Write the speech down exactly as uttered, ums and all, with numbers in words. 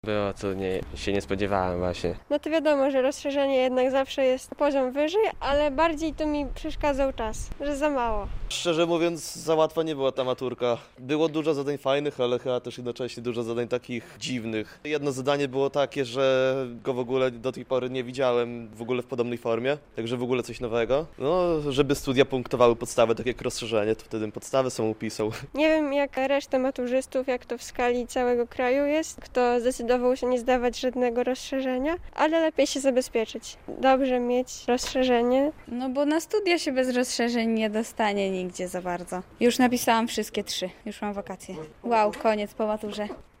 Było co nie, się nie spodziewałem właśnie. No to wiadomo, że rozszerzenie jednak zawsze jest poziom wyżej, ale bardziej to mi przeszkadzał czas, że za mało. Szczerze mówiąc, za łatwa nie była ta maturka. Było dużo zadań fajnych, ale chyba też jednocześnie dużo zadań takich dziwnych. Jedno zadanie było takie, że go w ogóle do tej pory nie widziałem w ogóle w podobnej formie, także w ogóle coś nowego. No, żeby studia punktowały podstawę, tak jak rozszerzenie, to wtedy podstawę są upisał. Nie wiem jak reszta maturzystów, jak to w skali całego kraju jest, kto zdecydował się nie zdawać żadnego rozszerzenia, ale lepiej się zabezpieczyć. Dobrze mieć rozszerzenie. No bo na studia się bez rozszerzeń nie dostanie nigdzie za bardzo. Już napisałam wszystkie trzy, już mam wakacje. Wow, koniec po maturze.